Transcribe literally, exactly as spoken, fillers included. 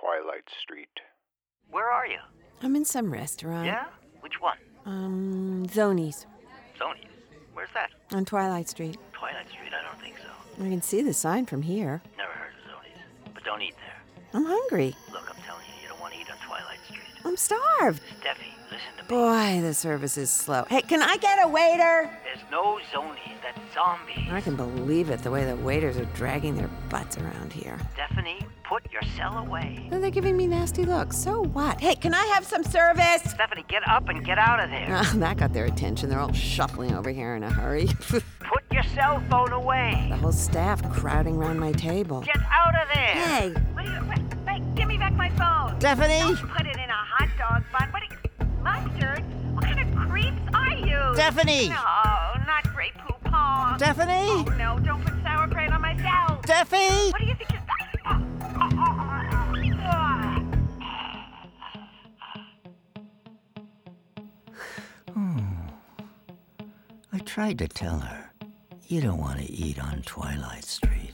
Twilight Street. Where are you? I'm in some restaurant. Yeah? Which one? Um, Zonies. Sony's. Where's that? On Twilight Street. Twilight Street? I don't think so. I can see the sign from here. Never heard of Sony's. But don't eat there. I'm hungry. Look, I'm telling you, you don't want to eat on Twilight Street. I'm starved. Steffi, listen to me. Boy, the service is slow. Hey, can I get a waiter? There's no Zonies. That's zombies. I can believe it, the way the waiters are dragging their butts around here. Stephanie, put your cell away. They're giving me nasty looks. So what? Hey, can I have some service? Stephanie, get up and get out of there. Ah, that got their attention. They're all shuffling over here in a hurry. Put your cell phone away. The whole staff crowding around my table. Get out of there. Hey! What are you, wait, wait, give me back my phone. Stephanie! Don't put it in a hot dog bun. What are you, mustard? What kind of creeps are you? Stephanie! No, not Grey Poupon. Stephanie! Oh, no, don't put sour cream on my salad. Steffi! What do you think is that? Oh, oh, I tried to tell her, you don't want to eat on Twilight Street.